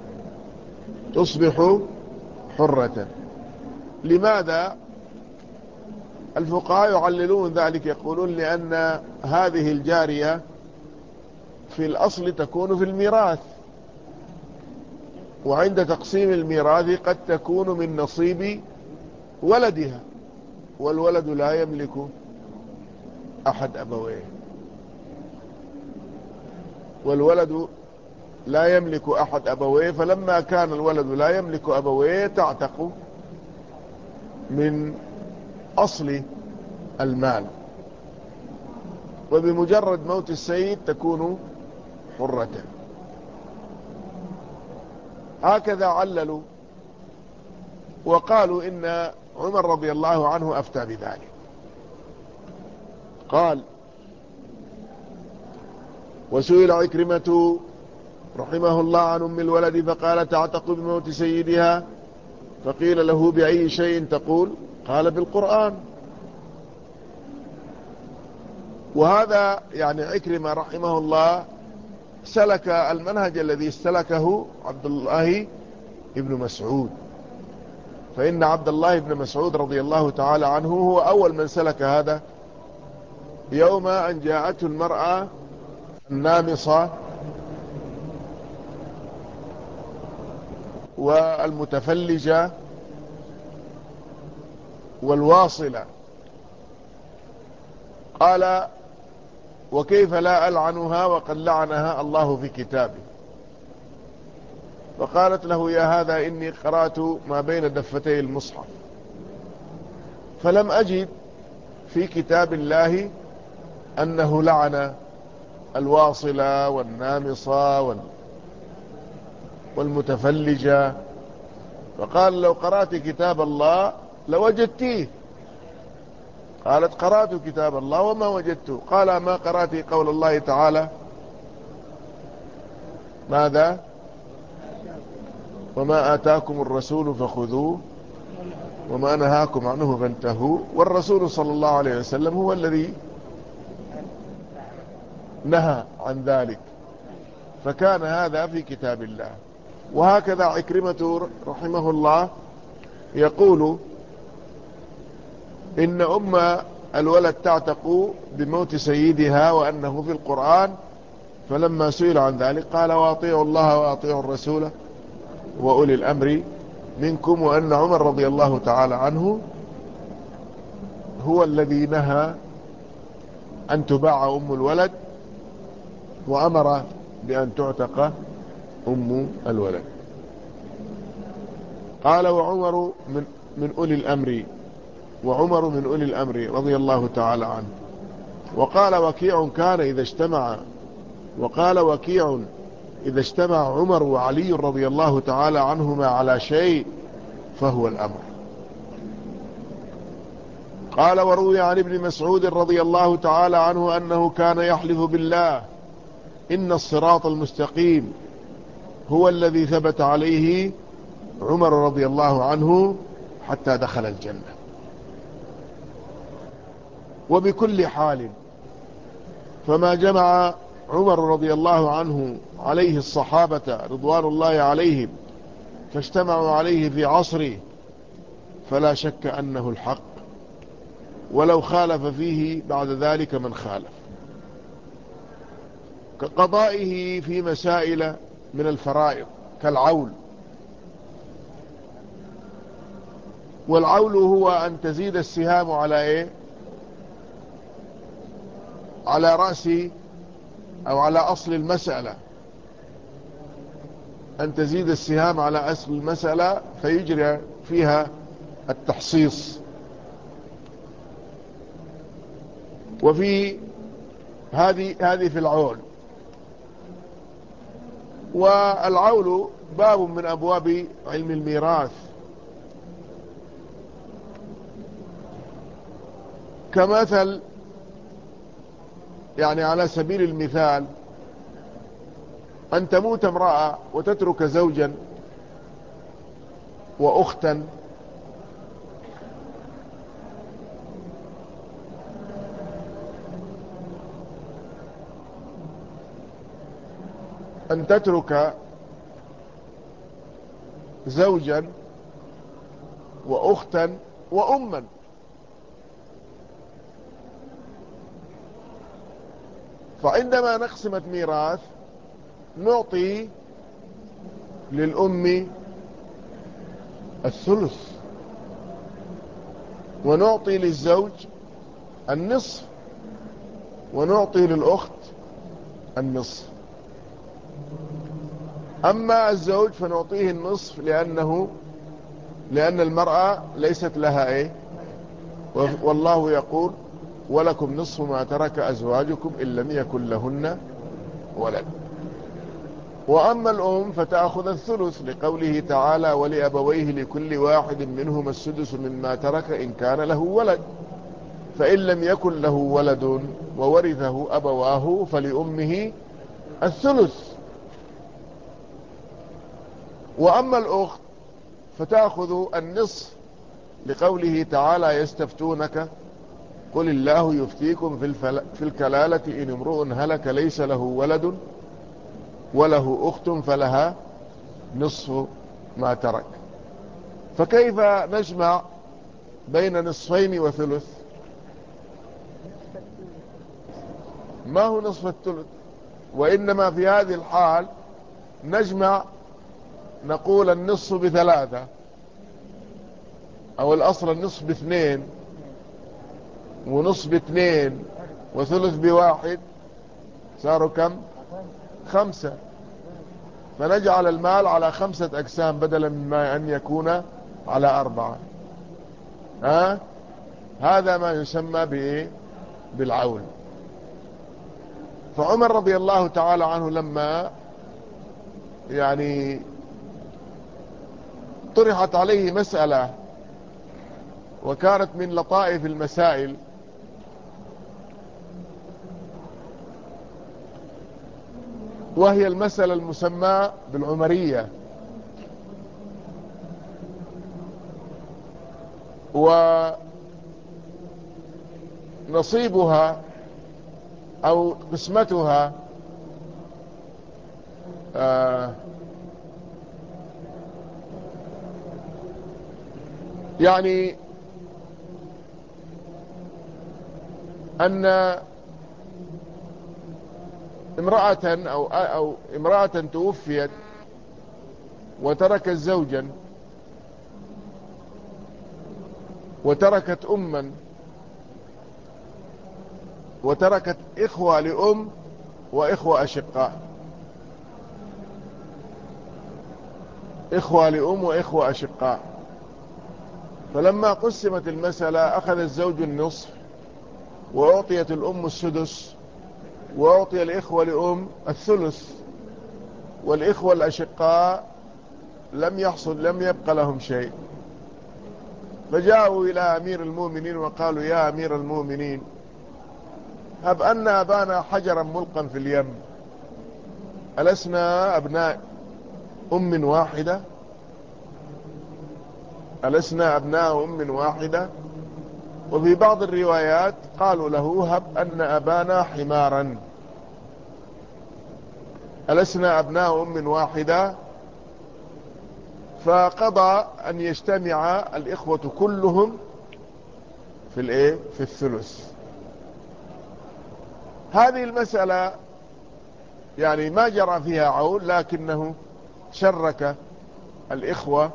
Speaker 1: تصبح حرة. لماذا؟ الفقهاء يعللون ذلك، يقولون لأن هذه الجارية في الأصل تكون في الميراث، وعند تقسيم الميراث قد تكون من نصيب ولدها، والولد لا يملك أحد أبويه، والولد لا يملك أحد أبويه، فلما كان الولد لا يملك أبويه تعتق من أصل المال، وبمجرد موت السيد تكون حرة. هكذا عللوا، وقالوا إن عمر رضي الله عنه أفتى بذلك. قال: وسئل عكرمة رحمه الله عن أم الولد فقال: تعتق بموت سيدها، فقيل له: بأي شيء تقول؟ قال: بالقرآن. وهذا يعني عكرمة رحمه الله سلك المنهج الذي سلكه عبد الله بن مسعود، فإن عبد الله بن مسعود رضي الله تعالى عنه هو أول من سلك هذا، يوم أن جاءته المرأة النامصة والمتفلجة والواصلة، قال: وكيف لا ألعنها وقد لعنها الله في كتابه؟ فقالت له: يا هذا إني قرأت ما بين دفتي المصحف فلم أجد في كتاب الله أنه لعن الواصلة والنامصة والمتفلجة، فقال لو قرأت كتاب الله لوجدتيه. قالت قرأت كتاب الله وما وجدته. قال ما قرأت قول الله تعالى ماذا؟ وما آتاكم الرسول فخذوه وما نهاكم عنه فانتهوا. والرسول صلى الله عليه وسلم هو الذي نهى عن ذلك، فكان هذا في كتاب الله. وهكذا عكرمة رحمه الله يقول إن أم الولد تعتق بموت سيدها وأنه في القرآن، فلما سئل عن ذلك قال واطيعوا الله واطيعوا الرسول وأولي الأمر منكم، وأن عمر رضي الله تعالى عنه هو الذي نهى أن تباع أم الولد وأمر بأن تعتق أم الولد. قال وعمر من, من أولي الأمر وعمر من أولي الأمر رضي الله تعالى عنه. وقال وكيع كان إذا اجتمع وقال وكيع إذا اجتمع عمر وعلي رضي الله تعالى عنهما على شيء فهو الأمر. قال وروي عن ابن مسعود رضي الله تعالى عنه أنه كان يحلف بالله إن الصراط المستقيم هو الذي ثبت عليه عمر رضي الله عنه حتى دخل الجنة. وبكل حال فما جمع عمر رضي الله عنه عليه الصحابة رضوان الله عليهم فاجتمعوا عليه في عصره فلا شك أنه الحق، ولو خالف فيه بعد ذلك من خالف، كقضائه في مسائل من الفرائض كالعول. والعول هو أن تزيد السهام على إيه؟ على رأس أو على أصل المسألة، أن تزيد السهام على أصل المسألة فيجري فيها التحصيص. وفي هذه هذه في العول. والعول باب من أبواب علم الميراث، كمثل يعني على سبيل المثال أن تموت امرأة وتترك زوجا وأختا، أن تترك زوجا وأختا وأما. فعندما نقسمت ميراث نعطي للأم الثلث ونعطي للزوج النصف ونعطي للأخت النصف. أما الزوج فنعطيه النصف لأنه لأن المرأة ليست لها إيه، والله يقول ولكم نصف ما ترك أزواجكم إن لم يكن لهن ولد. وأما الأم فتأخذ الثلث لقوله تعالى ولأبويه لكل واحد منهما السدس مما ترك إن كان له ولد، فإن لم يكن له ولد وورثه أبواه فلأمه الثلث. وأما الأخت فتأخذ النصف لقوله تعالى يستفتونك قل الله يفتيكم في, في الكلالة إن امرؤ هلك ليس له ولد وله أخت فلها نصف ما ترك. فكيف نجمع بين نصفين وثلث؟ ما هو نصف الثلث، وإنما في هذه الحال نجمع، نقول النصف بثلاثة، أو الأصل النصف باثنين ونصف باثنين وثلث بواحد، صاروا كم؟ خمسة. فنجعل المال على خمسة أقسام بدلا مما أن يكون على أربعة. ها؟ هذا ما يسمى بإيه؟ بالعول. فعمر رضي الله تعالى عنه لما يعني طرحت عليه مسألة وكانت من لطائف المسائل، وهي المسألة المسمى بالعمرية، ونصيبها أو قسمتها آه يعني أن امرأة أو, أو امرأة توفيت وتركت زوجا وتركت أما وتركت إخوة لأم وإخوة أشقاء، إخوة لأم وإخوة أشقاء. فلما قسمت المسألة أخذ الزوج النصف، وأعطيت الأم السدس، وأعطي الإخوة لأم الثلث، والإخوة الأشقاء لم يحصل لم يبقى لهم شيء. فجاءوا إلى أمير المؤمنين وقالوا: يا أمير المؤمنين، هب أن أبانا حجرا ملقا في اليم، ألسنا أبناء أم واحدة؟ ألسنا أبناء أم واحدة؟ وفي بعض الروايات قالوا له: هب أن أبانا حمارا، ألسنا أبناء أم واحدة؟ فقضى أن يجتمع الإخوة كلهم في الإيه؟ في الثلث. هذه المسألة يعني ما جرى فيها عول، لكنه شرك الإخوة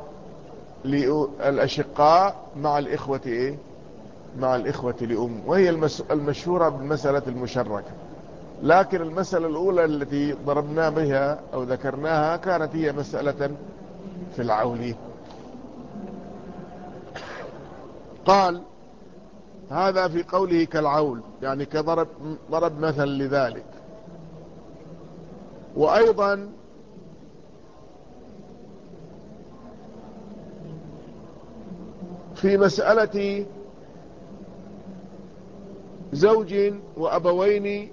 Speaker 1: الأشقاء مع الإخوة إيه؟ مع الإخوة لأم، وهي المشهورة بالمسألة المشركة. لكن المسألة الأولى التي ضربنا بها أو ذكرناها كانت هي مسألة في العول. قال: هذا في قوله كالعول، يعني كضرب ضرب مثل لذلك. وأيضا في مسألة زوج وأبوين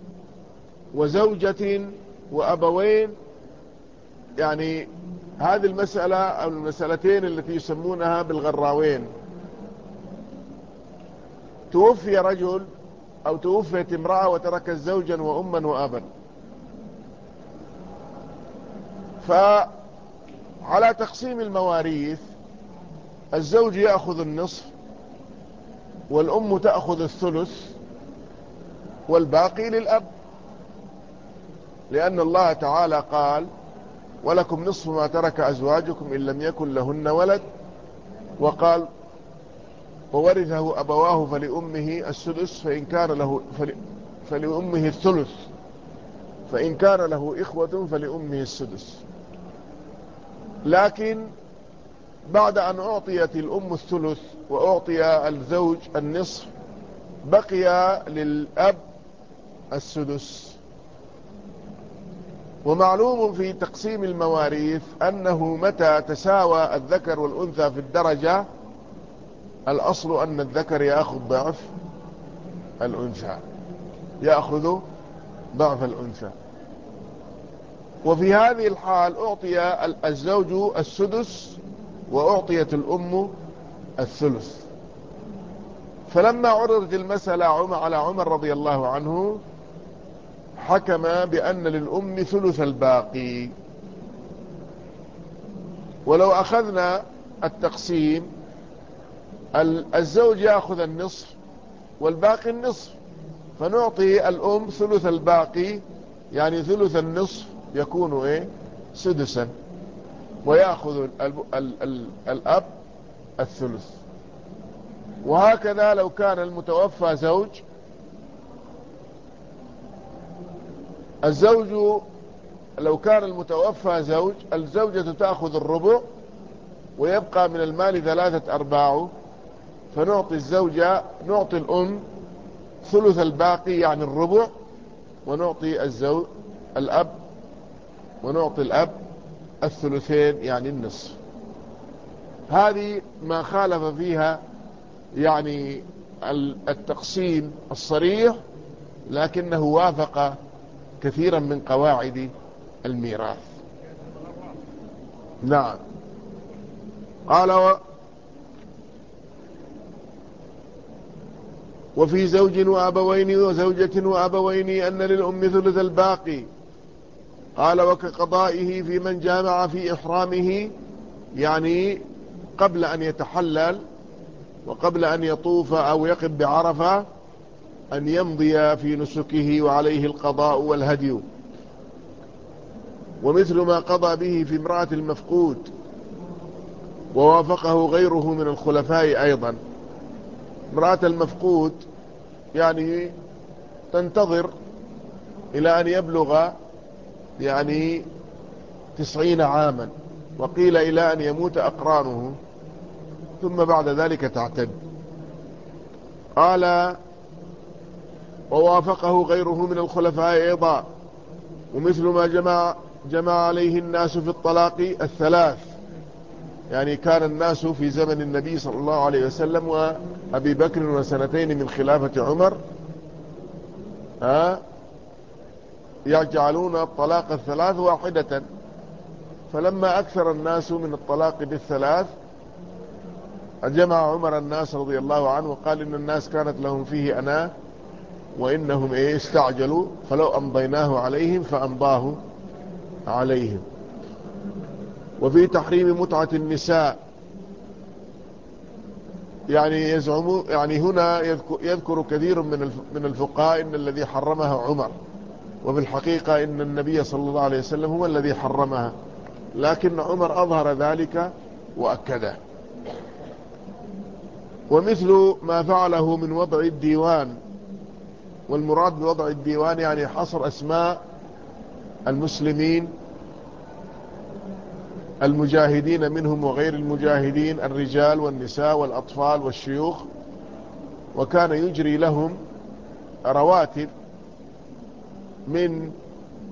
Speaker 1: وزوجة وأبوين، يعني هذه المسألة أو المسألتين التي يسمونها بالغراوين. توفي رجل أو توفيت امرأة وتركت زوجا وأما وأبا، فعلى تقسيم المواريث الزوج يأخذ النصف، والأم تأخذ الثلث، والباقي للأب، لأن الله تعالى قال: ولكم نصف ما ترك أزواجكم إن لم يكن لهن ولد، وقال: وورثه أبواه فلأمه السدس فإن كان له فل... فلأمه الثلث فإن كان له إخوة فلأمه السدس. لكن بعد أن أعطيت الأم الثلث وأعطي الزوج النصف بقي للأب السدس. ومعلوم في تقسيم المواريث أنه متى تساوى الذكر والأنثى في الدرجة الأصل أن الذكر يأخذ ضعف الأنثى يأخذ ضعف الأنثى. وفي هذه الحال أعطي الزوج السدس وأعطيت الأم الثلث. فلما عرضت المسألة على عمر رضي الله عنه حكم بأن للأم ثلث الباقي. ولو أخذنا التقسيم الزوج يأخذ النصف والباقي النصف، فنعطي الأم ثلث الباقي، يعني ثلث النصف يكون إيه؟ سدسا، ويأخذ ال ال ال الأب الثلث. وهكذا لو كان المتوفى زوج، الزوج لو كان المتوفى زوج الزوجة تأخذ الربع ويبقى من المال ثلاثة أرباعه، فنعطي الزوجة نعطي الأم ثلث الباقي يعني الربع، ونعطي الزوج الأب ونعطي الأب الثلثين يعني النصف. هذه ما خالف فيها يعني التقسيم الصريح، لكنه وافق كثيرا من قواعد الميراث. نعم. قال و وفي زوج وأبوين وزوجة وأبوين أن للأم ثلث الباقي. قال وكقضائه في من جامع في إحرامه، يعني قبل أن يتحلل وقبل أن يطوف أو يقف بعرفة أن يمضي في نسكه وعليه القضاء والهدي. ومثل ما قضى به في امرأة المفقود، ووافقه غيره من الخلفاء أيضا. امرأة المفقود يعني تنتظر إلى أن يبلغ يعني تسعين عاما، وقيل إلى أن يموت أقرانه، ثم بعد ذلك تعتد. قال ووافقه غيره من الخلفاء أيضا. ومثل ما جمع, جمع عليه الناس في الطلاق الثلاث، يعني كان الناس في زمن النبي صلى الله عليه وسلم وأبي بكر وسنتين من خلافة عمر ها يجعلون الطلاق الثلاث واحدة، فلما أكثر الناس من الطلاق بالثلاث جمع عمر الناس رضي الله عنه وقال إن الناس كانت لهم فيه أناة وإنهم إيه استعجلوا، فلو أمضيناه عليهم فأمضاه عليهم. وفي تحريم متعة النساء، يعني يزعمون يعني هنا يذكر كثير من من الفقهاء إن الذي حرمها عمر، وبالحقيقة إن النبي صلى الله عليه وسلم هو الذي حرمها، لكن عمر أظهر ذلك وأكده. ومثل ما فعله من وضع الديوان، والمراد بوضع الديوان يعني حصر أسماء المسلمين المجاهدين منهم وغير المجاهدين، الرجال والنساء والأطفال والشيوخ، وكان يجري لهم رواتب من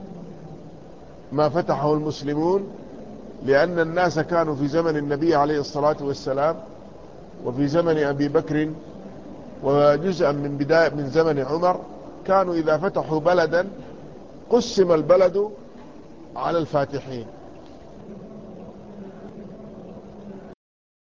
Speaker 1: ما فتحه المسلمون، لأن الناس كانوا في زمن النبي عليه الصلاة والسلام وفي زمن أبي بكر وجزءا من بداية من زمن عمر، كانوا إذا فتحوا بلدا قسم البلد على الفاتحين،